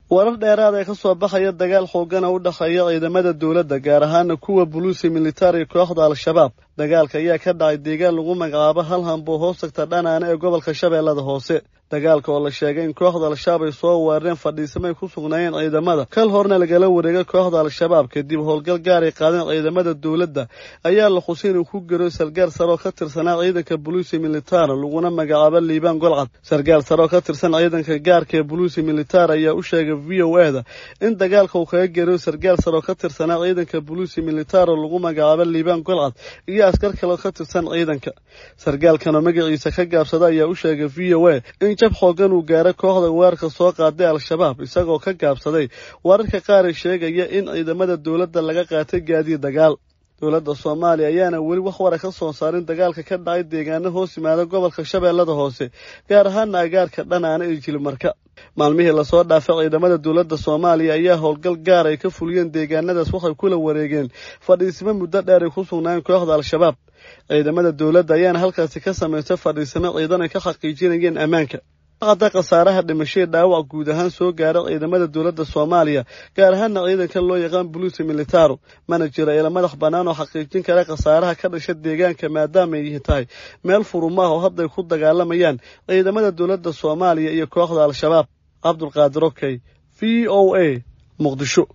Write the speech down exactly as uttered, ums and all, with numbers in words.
warar dheeraad ah ka soo baxaya dagaal xoogan oo u dhaxeeya ciidamada dawladda gaar ahaan kuwa booliiska military kooxda al-shabaab dagaalka ayaa ka dhacay deegaan lagu magacaabo hal hanbo hoos tagta dhanaana ee gobolka Shabeellada Hoose dagaalka oo la sheegay in kooxda al-shabaab ay soo weerareen fadhiisamay ku sugnaayeen ciidamada kal horna laga wareegay kooxda al-shabaab kadib howlgal gaar ay qaadeen ciidamada dawladda ayaa la xusin ku garoy sargaal sare oo ka tirsanaa ciidanka booliiska military laguna magacaabo Liibaan Golcad sargaal sare oo ka tirsan ciidanka gaarka ee booliiska military ayaa u sheegay V O A da in dagaalka uu kaga garoy sargaal sare oo ka tirsanaa ciidanka booliiska military lagu magacaabo Liibaan Golcad iyo askar kale oo ka tirsan ciidanka sargaalkan oo magaciisa ka gaabsaday ayaa u sheegay V O A in jab xoogan uu gaaray kooxda weerarka soo qaaday al-shabaab isagoo ka gaabsaday wararka qaar ee sheegaya in ciidamada dawladda laga qaatay gaadiid dagaal dawladda Soomaaliya ayaana weli wax war ka soo saarin dagaalka ka dhacay deegaano hoos yimaada gobolka Shabeellada Hoose gaar ahaan agaarka dhanaana ee Jilmarka maalmihii la soo dhaafay ciidamada dawladda Soomaaliya ayaa howlgal gaar ay ka fuliyeen deegaanadaas waxay kula wareegeen fadhiisimo muddo dheer ay ku sugnaayeen kooxda al-shabaab ciidamada dawladda ayaana halkaasi ka sameeyay fadhiisimo ciidan ay ka xaqiijinayeen ammaanka qada qasaaraha dhimashay dhaawac guud ahaan soo gaaray ciidamada dawladda Soomaaliya gaar ahaan ciidanka loo yaqaan booliiska military manager ee madax banaan oo xaqiijin kara qasaaraha ka dhashay deegaanka maadaama ay tahay meel furumaha oo hadda ku dagaalamayaan ciidamada dawladda Soomaaliya iyo kooxda al-shabaab Abdul Qaadir Okay V O A Muqdisho.